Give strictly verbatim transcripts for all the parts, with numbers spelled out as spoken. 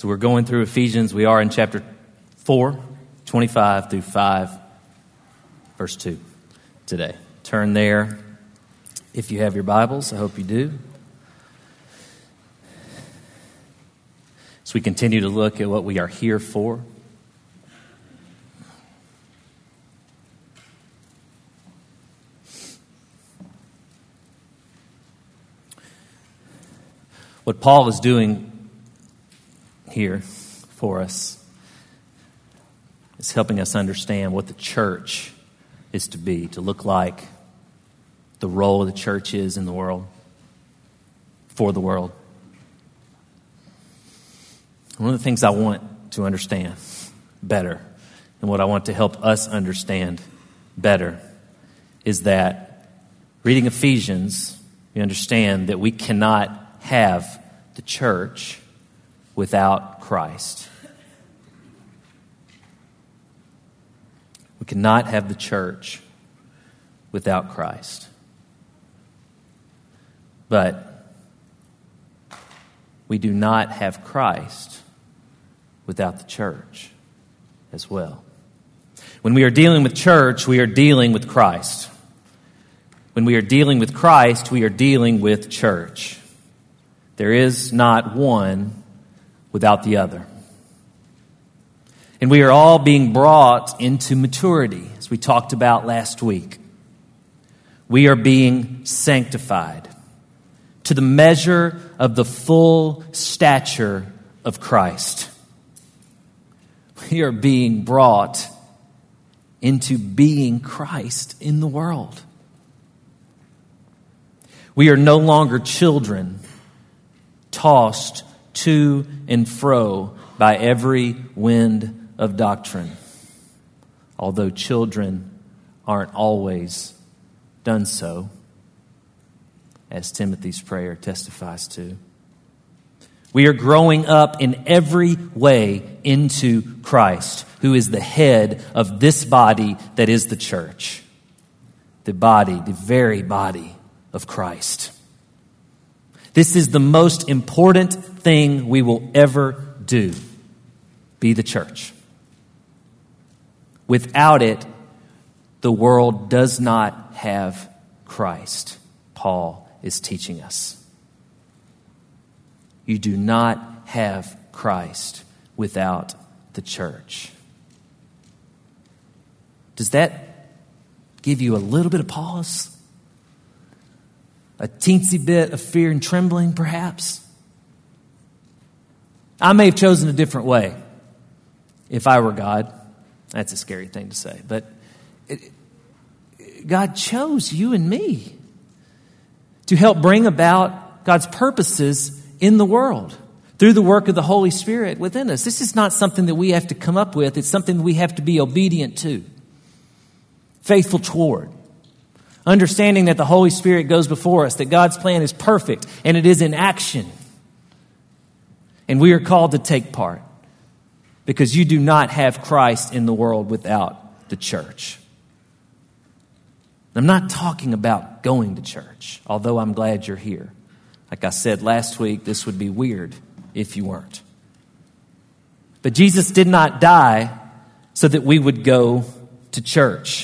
So we're going through Ephesians. We are in chapter four, twenty-five through five, verse two today. Turn there if you have your Bibles. I hope you do. As we continue to look at what we are here for. What Paul is doing here for us is helping us understand what the church is to be, to look like, the role of the church is in the world, for the world. One of the things I want to understand better, and what I want to help us understand better, is that reading Ephesians, we understand that we cannot have the church without Christ. We cannot have the church without Christ. But we do not have Christ without the church as well. When we are dealing with church, we are dealing with Christ. When we are dealing with Christ, we are dealing with church. There is not one without the other. And we are all being brought into maturity, as we talked about last week. We are being sanctified to the measure of the full stature of Christ. We are being brought into being Christ in the world. We are no longer children tossed to and fro by every wind of doctrine, although children aren't always done so, as Timothy's prayer testifies to. We are growing up in every way into Christ, who is the head of this body that is the church, the body, the very body of Christ. This is the most important thing we will ever do, be the church. Without it, the world does not have Christ, Paul is teaching us. You do not have Christ without the church. Does that give you a little bit of pause? A teensy bit of fear and trembling, perhaps? I may have chosen a different way if I were God. That's a scary thing to say. But it, God chose you and me to help bring about God's purposes in the world through the work of the Holy Spirit within us. This is not something that we have to come up with. It's something that we have to be obedient to, faithful toward. Understanding that the Holy Spirit goes before us, that God's plan is perfect and it is in action. And we are called to take part because you do not have Christ in the world without the church. I'm not talking about going to church, although I'm glad you're here. Like I said last week, this would be weird if you weren't. But Jesus did not die so that we would go to church.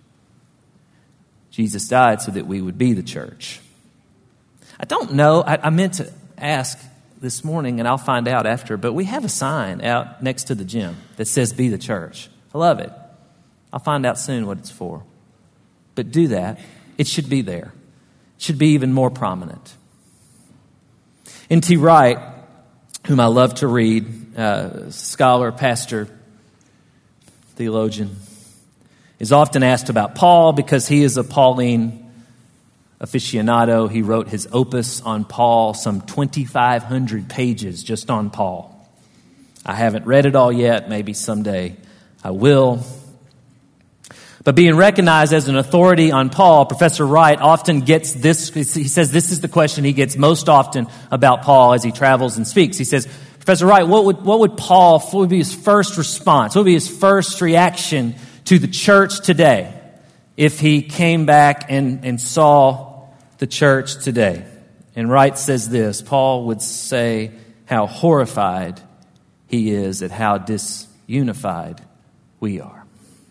Jesus died so that we would be the church. I don't know. I, I meant to ask this morning, and I'll find out after, but we have a sign out next to the gym that says be the church. I love it. I'll find out soon what it's for. But do that. It should be there. It should be even more prominent. N T Wright, whom I love to read, uh, scholar, pastor, theologian, is often asked about Paul because he is a Pauline aficionado. He wrote his opus on Paul, some twenty-five hundred pages just on Paul. I haven't read it all yet. Maybe someday I will. But being recognized as an authority on Paul, Professor Wright often gets this. He says this is the question he gets most often about Paul as he travels and speaks. He says, Professor Wright, what would, what would Paul, what would be his first response? What would be his first reaction to the church today if he came back and, and saw the church today? And Wright says this, Paul would say how horrified he is at how disunified we are.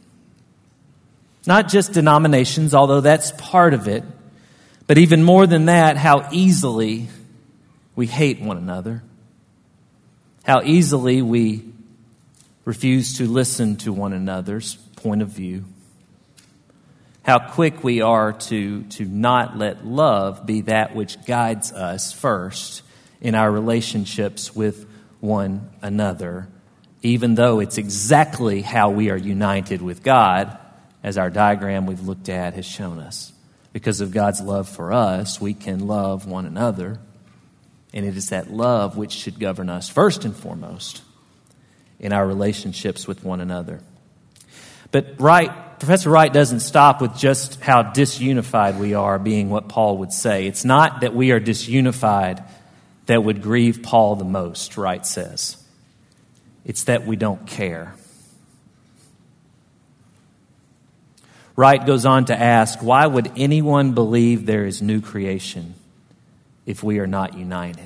Not just denominations, although that's part of it, but even more than that, how easily we hate one another. How easily we refuse to listen to one another's point of view. How quick we are to, to not let love be that which guides us first in our relationships with one another, even though it's exactly how we are united with God, as our diagram we've looked at has shown us. Because of God's love for us, we can love one another, and it is that love which should govern us first and foremost in our relationships with one another. But Wright, Professor Wright doesn't stop with just how disunified we are being what Paul would say. It's not that we are disunified that would grieve Paul the most, Wright says. It's that we don't care. Wright goes on to ask, why would anyone believe there is new creation if we are not united?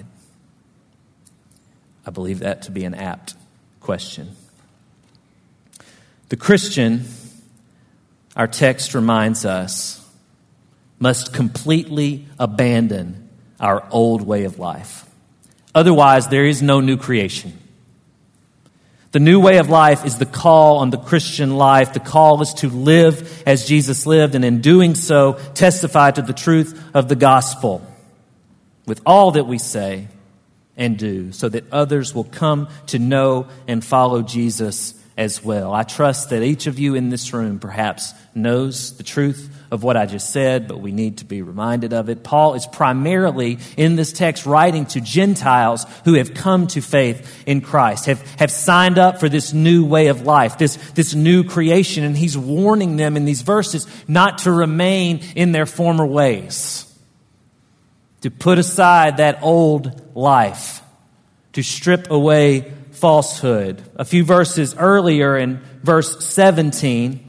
I believe that to be an apt question. The Christian, our text reminds us, must completely abandon our old way of life. Otherwise, there is no new creation. The new way of life is the call on the Christian life. The call is to live as Jesus lived, and in doing so, testify to the truth of the gospel with all that we say and do, so that others will come to know and follow Jesus as well. I trust that each of you in this room perhaps knows the truth of what I just said, but we need to be reminded of it. Paul is primarily in this text writing to Gentiles who have come to faith in Christ, have, have signed up for this new way of life, this, this new creation, and he's warning them in these verses not to remain in their former ways, to put aside that old life, to strip away falsehood. A few verses earlier in verse seventeen,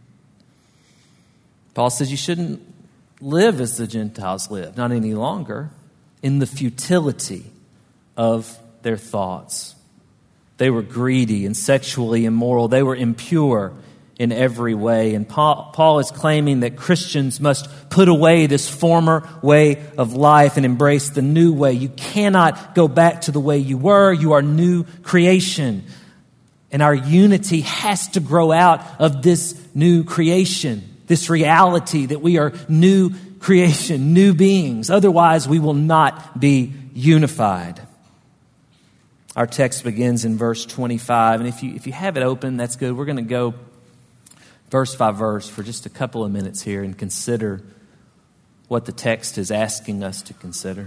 Paul says you shouldn't live as the Gentiles live, not any longer, in the futility of their thoughts. They were greedy and sexually immoral. They were impure in every way. And Paul, Paul is claiming that Christians must put away this former way of life and embrace the new way. You cannot go back to the way you were. You are new creation. And our unity has to grow out of this new creation, this reality that we are new creation, new beings. Otherwise, we will not be unified. Our text begins in verse twenty-five. And if you, if you have it open, that's good. We're going to go verse by verse for just a couple of minutes here and consider what the text is asking us to consider.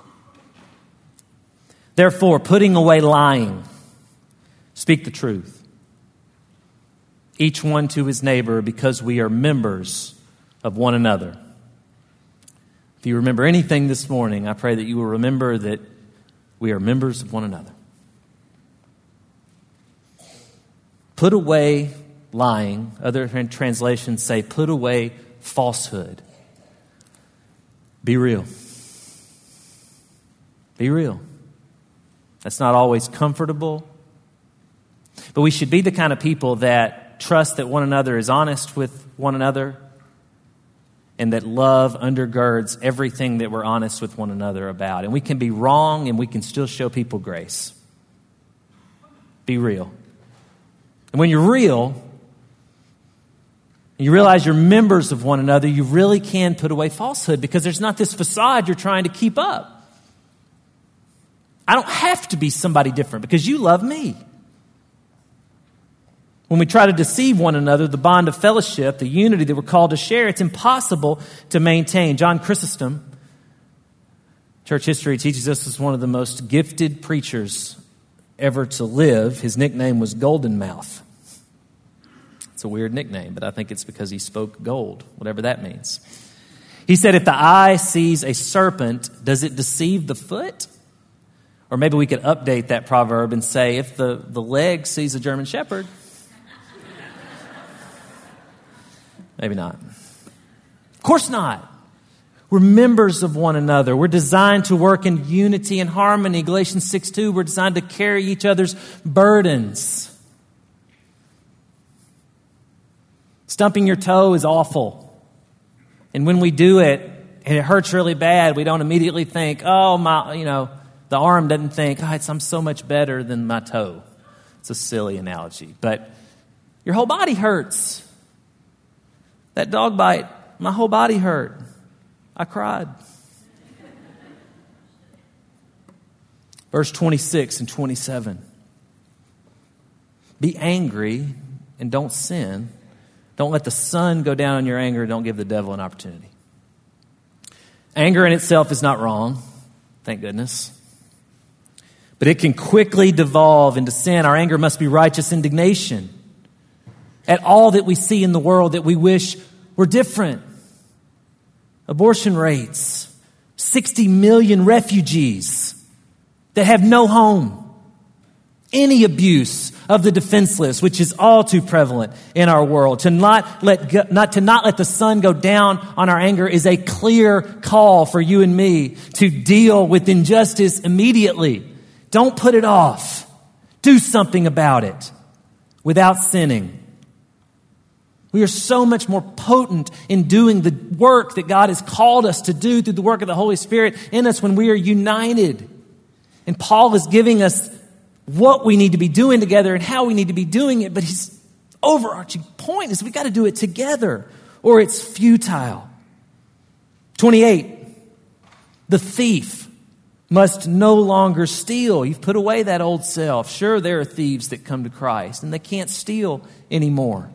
Therefore, putting away lying, speak the truth, each one to his neighbor, because we are members of one another. If you remember anything this morning, I pray that you will remember that we are members of one another. Put away lying. Other translations say, put away falsehood. Be real. Be real. That's not always comfortable. But we should be the kind of people that trust that one another is honest with one another, and that love undergirds everything that we're honest with one another about. And we can be wrong, and we can still show people grace. Be real. And when you're real, you realize you're members of one another, you really can put away falsehood, because there's not this facade you're trying to keep up. I don't have to be somebody different because you love me. When we try to deceive one another, the bond of fellowship, the unity that we're called to share, it's impossible to maintain. John Chrysostom, church history teaches us, is one of the most gifted preachers ever to live. His nickname was Golden Mouth. It's a weird nickname, but I think it's because he spoke gold, whatever that means. He said, if the eye sees a serpent, does it deceive the foot? Or maybe we could update that proverb and say, if the, the leg sees a German shepherd. Maybe not. Of course not. We're members of one another. We're designed to work in unity and harmony. Galatians six two, we're designed to carry each other's burdens. Stumping your toe is awful. And when we do it, and it hurts really bad, we don't immediately think, oh, my, you know, the arm doesn't think, oh, it's, I'm so much better than my toe. It's a silly analogy. But your whole body hurts. That dog bite, my whole body hurt. I cried. Verse twenty-six and twenty-seven. Be angry and don't sin. Don't let the sun go down on your anger. Don't give the devil an opportunity. Anger in itself is not wrong, thank goodness. But it can quickly devolve into sin. Our anger must be righteous indignation at all that we see in the world that we wish were different. Abortion rates, sixty million refugees that have no home, any abuse of the defenseless, which is all too prevalent in our world. To not let not to not let the sun go down on our anger is a clear call for you and me to deal with injustice immediately. Don't put it off. Do something about it without sinning. We are so much more potent in doing the work that God has called us to do through the work of the Holy Spirit in us when we are united. And Paul is giving us what we need to be doing together and how we need to be doing it. But his overarching point is we've got to do it together or it's futile. twenty-eight. The thief must no longer steal. You've put away that old self. Sure, there are thieves that come to Christ and they can't steal anymore.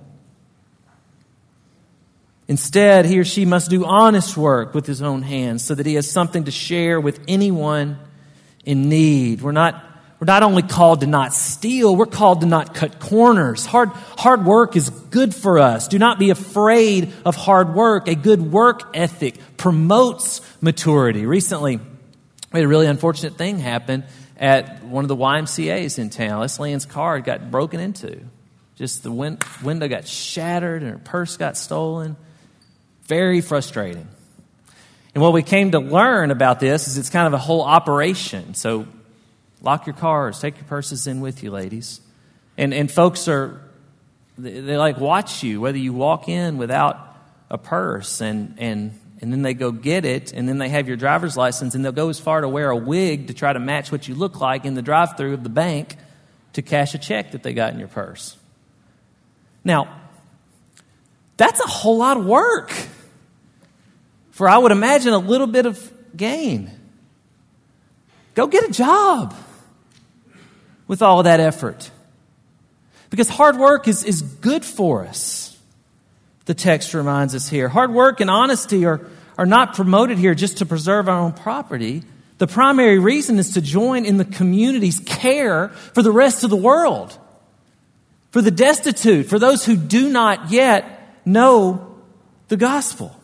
Instead, he or she must do honest work with his own hands so that he has something to share with anyone in need. We're not, we're not only called to not steal, we're called to not cut corners. Hard, hard work is good for us. Do not be afraid of hard work. A good work ethic promotes maturity. Recently, we had a really unfortunate thing happen at one of the Y M C As in town. This Leanne's car got broken into. Just the win- window got shattered and her purse got stolen. Very frustrating. And what we came to learn about this is it's kind of a whole operation. So lock your cars, take your purses in with you, ladies. And and folks are, they, they like watch you, whether you walk in without a purse and, and, and then they go get it and then they have your driver's license and they'll go as far to wear a wig to try to match what you look like in the drive-thru of the bank to cash a check that they got in your purse. Now, that's a whole lot of work for, I would imagine, a little bit of gain. Go get a job with all of that effort. Because hard work is, is good for us. The text reminds us here. Hard work and honesty are, are not promoted here just to preserve our own property. The primary reason is to join in the community's care for the rest of the world. For the destitute, for those who do not yet know the gospel.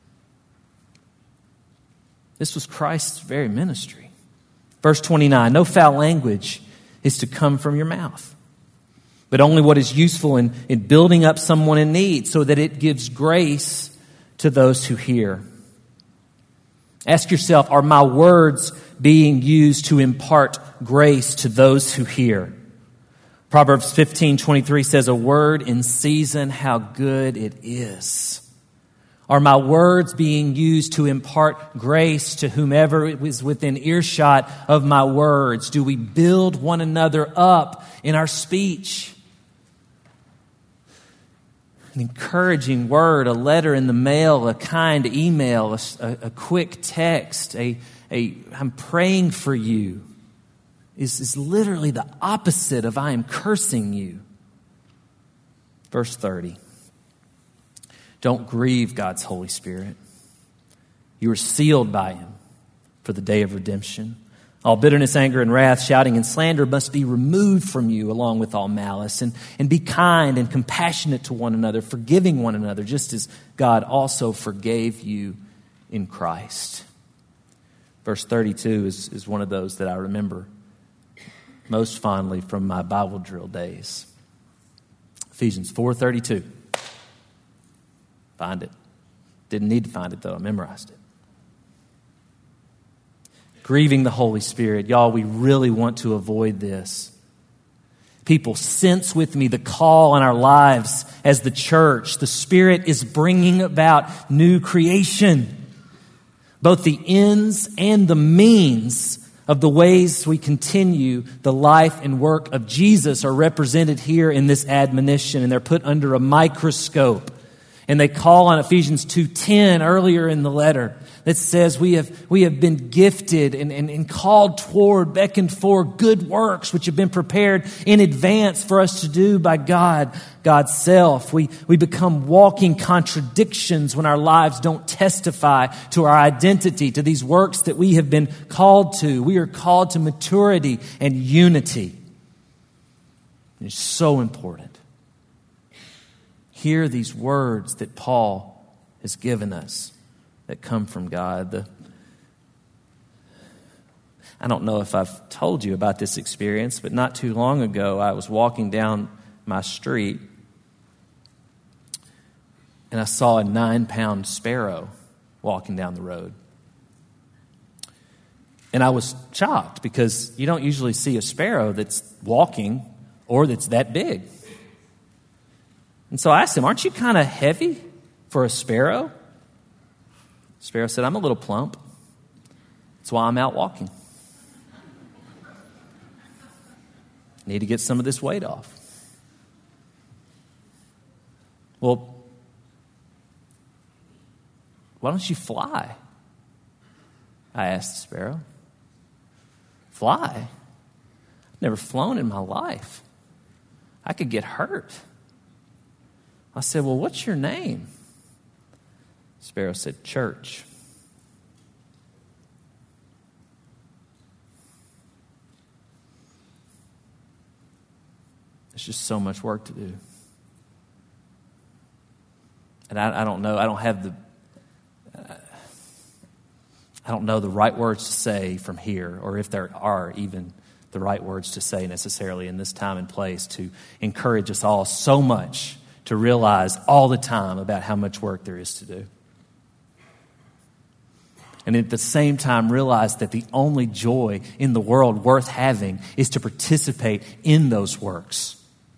This was Christ's very ministry. Verse twenty-nine, no foul language is to come from your mouth, but only what is useful in, in building up someone in need so that it gives grace to those who hear. Ask yourself, are my words being used to impart grace to those who hear? Proverbs fifteen twenty-three says, a word in season, how good it is. Are my words being used to impart grace to whomever is within earshot of my words? Do we build one another up in our speech? An encouraging word, a letter in the mail, a kind email, a, a quick text, a, a I'm praying for you. Is, is literally the opposite of I am cursing you. Verse thirty. Don't grieve God's Holy Spirit. You are sealed by Him for the day of redemption. All bitterness, anger, and wrath, shouting, and slander must be removed from you along with all malice. And, and be kind and compassionate to one another, forgiving one another, just as God also forgave you in Christ. Verse thirty-two is, is one of those that I remember most fondly from my Bible drill days. Ephesians four thirty-two. Find it. Didn't need to find it, though. I memorized it. grieving the Holy Spirit. Y'all, we really want to avoid this. People, sense with me the call in our lives as the church. The Spirit is bringing about new creation. Both the ends and the means of the ways we continue the life and work of Jesus are represented here in this admonition, and they're put under a microscope. And they call on Ephesians two ten earlier in the letter that says we have we have been gifted and, and, and called toward, beckoned for good works which have been prepared in advance for us to do by God, God's self. We, we become walking contradictions when our lives don't testify to our identity, to these works that we have been called to. We are called to maturity and unity. It's so important. Hear these words that Paul has given us that come from God. The, I don't know if I've told you about this experience, but not too long ago, I was walking down my street and I saw a nine-pound sparrow walking down the road. And I was shocked because you don't usually see a sparrow that's walking or that's that big. And so I asked him, aren't you kind of heavy for a sparrow? The sparrow said, I'm a little plump. That's why I'm out walking. Need to get some of this weight off. Well, why don't you fly? I asked the sparrow. Fly? I've never flown in my life. I could get hurt. I said, well, what's your name? Sparrow said, Church. There's just so much work to do. And I, I don't know, I don't have the, uh, I don't know the right words to say from here, or if there are even the right words to say necessarily in this time and place to encourage us all so much to realize all the time about how much work there is to do. And at the same time, realize that the only joy in the world worth having is to participate in those works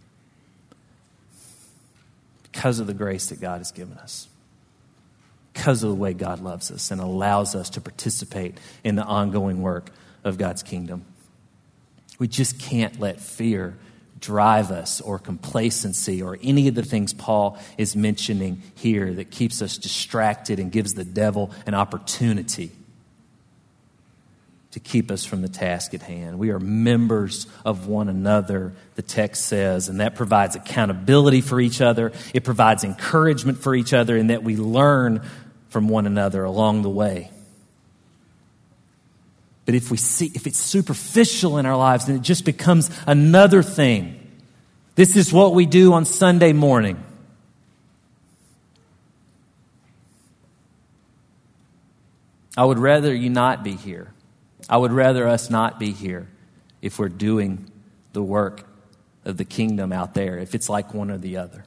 because of the grace that God has given us, because of the way God loves us and allows us to participate in the ongoing work of God's kingdom. We just can't let fear drive us, or complacency, or any of the things Paul is mentioning here that keeps us distracted and gives the devil an opportunity to keep us from the task at hand. We are members of one another, the text says, and that provides accountability for each other. It provides encouragement for each other, and that we learn from one another along the way. But if we see, if it's superficial in our lives, then it just becomes another thing. This is what we do on Sunday morning. I would rather you not be here. I would rather us not be here if we're doing the work of the kingdom out there, if it's like one or the other.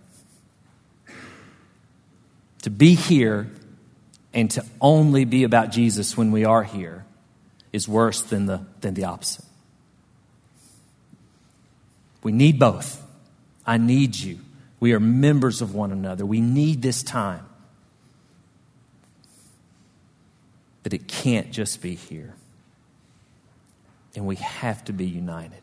To be here and to only be about Jesus when we are here is worse than the, than the opposite. We need both. I need you. We are members of one another. We need this time. But it can't just be here. And we have to be united.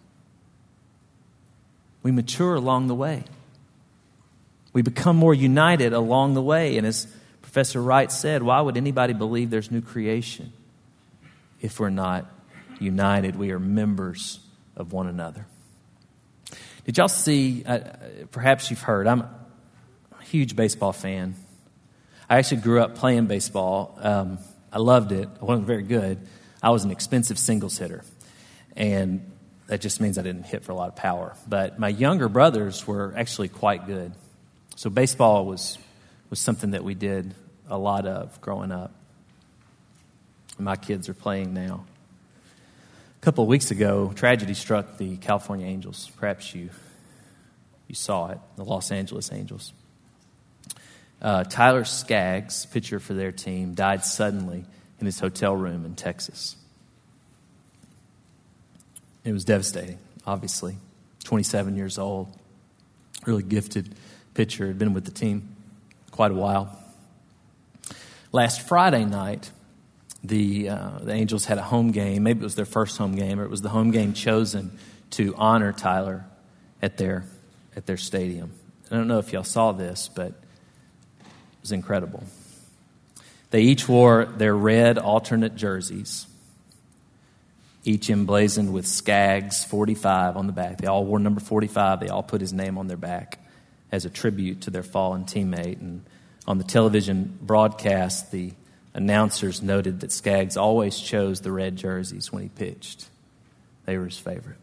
We mature along the way. We become more united along the way. And as Professor Wright said, why would anybody believe there's new creation if we're not united? We are members of one another. Did y'all see, uh, perhaps you've heard, I'm a huge baseball fan. I actually grew up playing baseball. Um, I loved it. I wasn't very good. I was an expensive singles hitter. And that just means I didn't hit for a lot of power. But my younger brothers were actually quite good. So baseball was, was something that we did a lot of growing up. My kids are playing now. A couple of weeks ago, tragedy struck the California Angels. Perhaps you you saw it, the Los Angeles Angels. Uh, Tyler Skaggs, pitcher for their team, died suddenly in his hotel room in Texas. It was devastating, obviously. twenty-seven years old, really gifted pitcher, had been with the team quite a while. Last Friday night, the uh, the Angels had a home game. Maybe it was their first home game, or it was the home game chosen to honor Tyler at their at their stadium. I don't know if y'all saw this, but it was incredible. They each wore their red alternate jerseys, each emblazoned with Skaggs forty-five on the back. They all wore number forty-five. They all put his name on their back as a tribute to their fallen teammate. And on the television broadcast, the announcers noted that Skaggs always chose the red jerseys when he pitched. They were his favorite.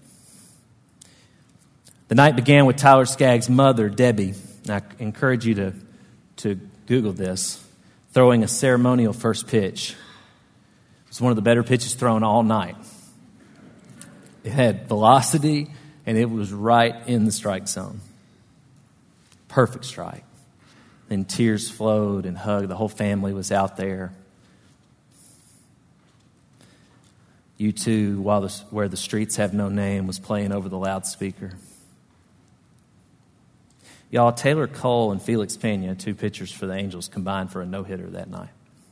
The night began with Tyler Skaggs' mother, Debbie, and I encourage you to, to Google this, throwing a ceremonial first pitch. It was one of the better pitches thrown all night. It had velocity, and it was right in the strike zone. Perfect strike. Then tears flowed and hugged. The whole family was out there. You Too, while the, Where the Streets Have No Name was playing over the loudspeaker. Y'all, Taylor Cole and Felix Pena, two pitchers for the Angels, combined for a no-hitter that night.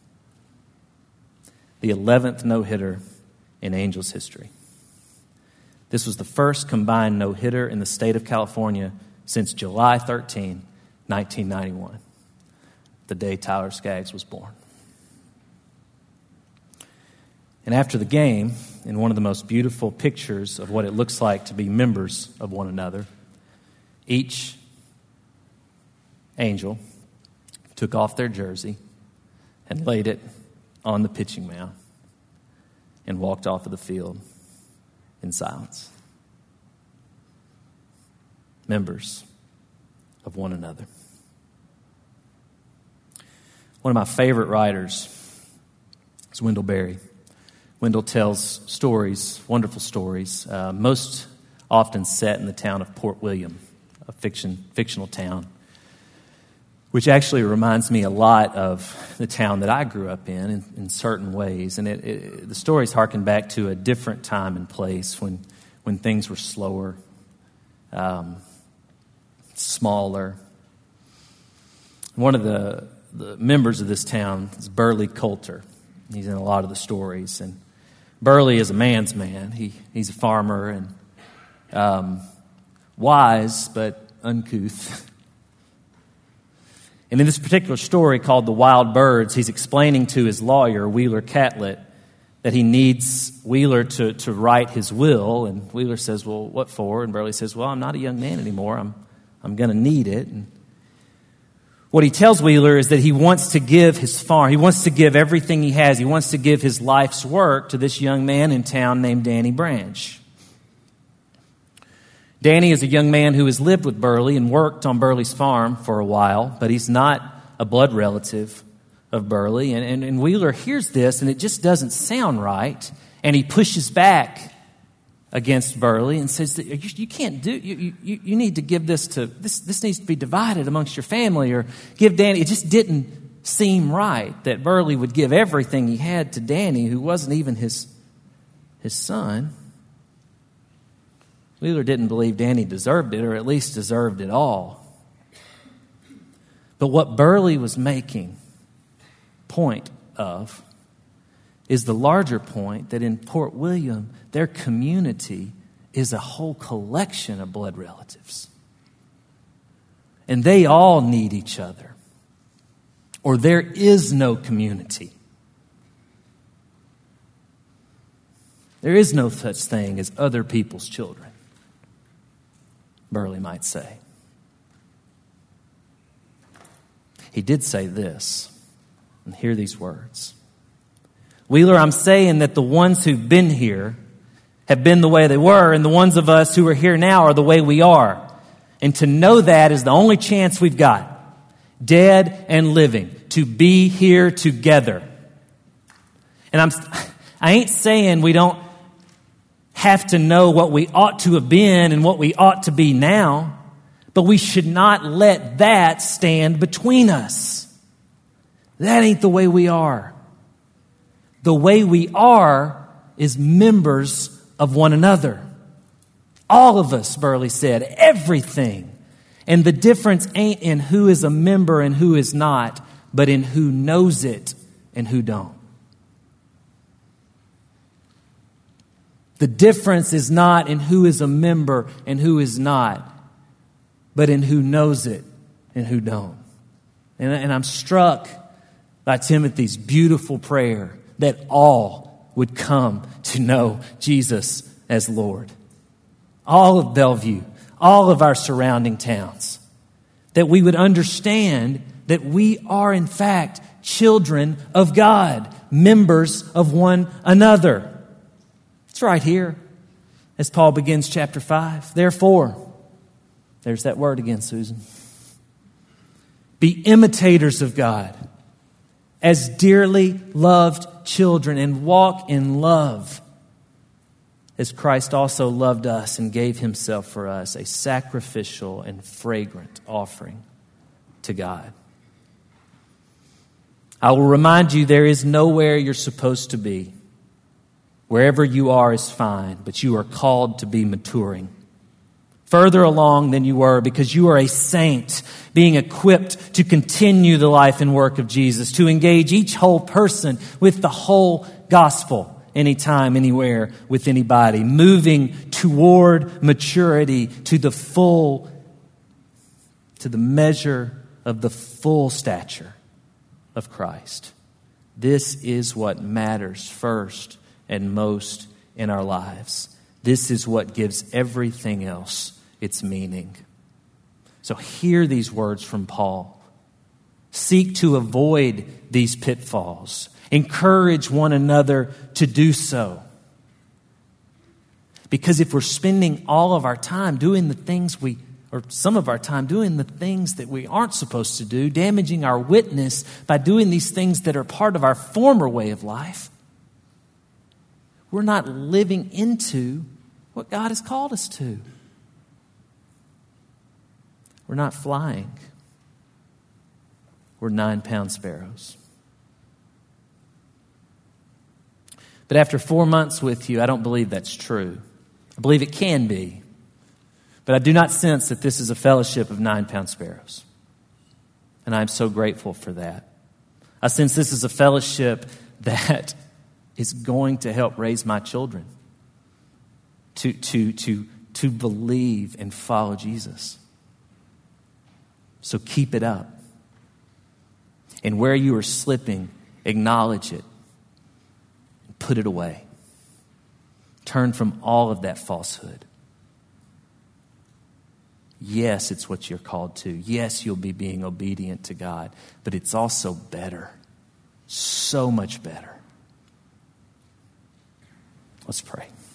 The eleventh no-hitter in Angels history. This was the first combined no-hitter in the state of California since July thirteenth, nineteen ninety-one, the day Tyler Skaggs was born. And after the game, in one of the most beautiful pictures of what it looks like to be members of one another, each Angel took off their jersey and laid it on the pitching mound and walked off of the field in silence. Members of one another. One of my favorite writers is Wendell Berry. Wendell tells stories, wonderful stories, uh, most often set in the town of Port William, a fiction, fictional town, which actually reminds me a lot of the town that I grew up in in, in certain ways. And it, it, the stories harken back to a different time and place when, when things were slower, um, smaller. One of the, the members of this town is Burley Coulter. He's in a lot of the stories. And Burley is a man's man. He He's a farmer and um, wise but uncouth. And in this particular story called The Wild Birds, he's explaining to his lawyer, Wheeler Catlett, that he needs Wheeler to, to write his will. And Wheeler says, well, what for? And Burley says, well, I'm not a young man anymore. I'm I'm going to need it. And what he tells Wheeler is that he wants to give his farm, he wants to give everything he has, he wants to give his life's work to this young man in town named Danny Branch. Danny is a young man who has lived with Burley and worked on Burley's farm for a while, but he's not a blood relative of Burley. And, and, and Wheeler hears this, and it just doesn't sound right. And he pushes back against Burley and says, that you, you can't do, you, you, you need to give this to, this, this needs to be divided amongst your family, or give Danny. It just didn't seem right that Burley would give everything he had to Danny, who wasn't even his, his son. Wheeler didn't believe Danny deserved it, or at least deserved it all. But what Burley was making point of is the larger point that in Port William, their community is a whole collection of blood relatives. And they all need each other, or there is no community. There is no such thing as other people's children, Burley might say. He did say this, and hear these words. Wheeler, I'm saying that the ones who've been here have been the way they were, and the ones of us who are here now are the way we are. And to know that is the only chance we've got, dead and living, to be here together. And I'm, I ain't saying we don't have to know what we ought to have been and what we ought to be now, but we should not let that stand between us. That ain't the way we are. The way we are is members of one another. All of us, Burley said, everything. And the difference ain't in who is a member and who is not, but in who knows it and who don't. The difference is not in who is a member and who is not, but in who knows it and who don't. And, and I'm struck by Timothy's beautiful prayer that all would come to know Jesus as Lord. All of Bellevue, all of our surrounding towns. That we would understand that we are in fact children of God, members of one another. It's right here as Paul begins chapter five. Therefore, there's that word again, Susan. Be imitators of God as dearly loved children and walk in love as Christ also loved us and gave himself for us, a sacrificial and fragrant offering to God. I will remind you there is nowhere you're supposed to be. Wherever you are is fine, but you are called to be maturing. Further along than you were because you are a saint being equipped to continue the life and work of Jesus, to engage each whole person with the whole gospel anytime, anywhere, with anybody, moving toward maturity to the full, to the measure of the full stature of Christ. This is what matters first and most in our lives. This is what gives everything else its meaning. So hear these words from Paul. Seek to avoid these pitfalls. Encourage one another to do so. Because if we're spending all of our time doing the things we, or some of our time doing the things that we aren't supposed to do, damaging our witness by doing these things that are part of our former way of life, we're not living into what God has called us to. We're not flying. We're nine-pound sparrows. But after four months with you, I don't believe that's true. I believe it can be. But I do not sense that this is a fellowship of nine-pound sparrows. And I'm so grateful for that. I sense this is a fellowship that is going to help raise my children to, to, to, to believe and follow Jesus. So keep it up. And where you are slipping, acknowledge it. And put it away. Turn from all of that falsehood. Yes, it's what you're called to. Yes, you'll be being obedient to God. But it's also better. So much better. Let's pray.